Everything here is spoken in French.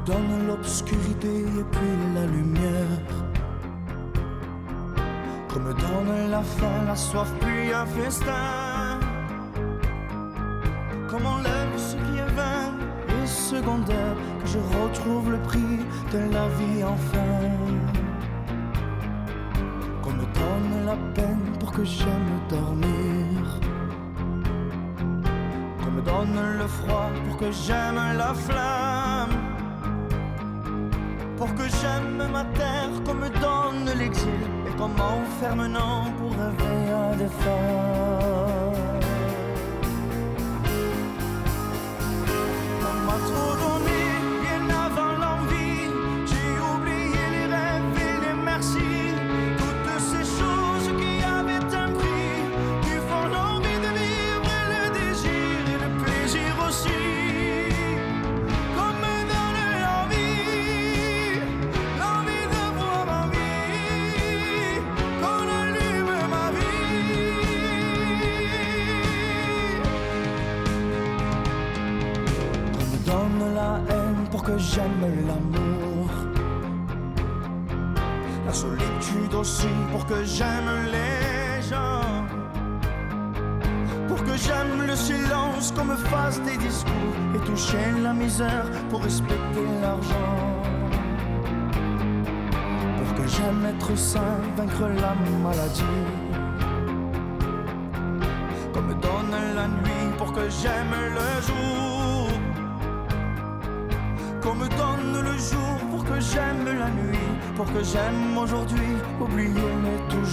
donne l'obscurité et puis la lumière, qu'on me donne la faim, la soif, puis un festin, qu'on m'enlève ce qui est vain et secondaire, que je retrouve le prix de la vie enfin, qu'on me donne la peine pour que j'aime dormir, qu'on me donne le froid pour que j'aime la flamme, pour que j'aime ma terre, qu'on me donne l'exil et qu'on m'enferme non pour rêver à des femmes. On m'a trop donné bien avant l'envie, j'ai oublié les rêves et les merci, toutes ces choses qui avaient un prix, qui font l'envie de vivre et le désir et le plaisir aussi. Pour que j'aime l'amour, la solitude aussi, pour que j'aime les gens, pour que j'aime le silence, qu'on me fasse des discours et toucher la misère pour respecter l'argent, pour que j'aime être sain, vaincre la maladie, qu'on me donne la nuit pour que j'aime le jour, qu'on me donne le jour pour que j'aime la nuit, pour que j'aime aujourd'hui, oublier mais toujours.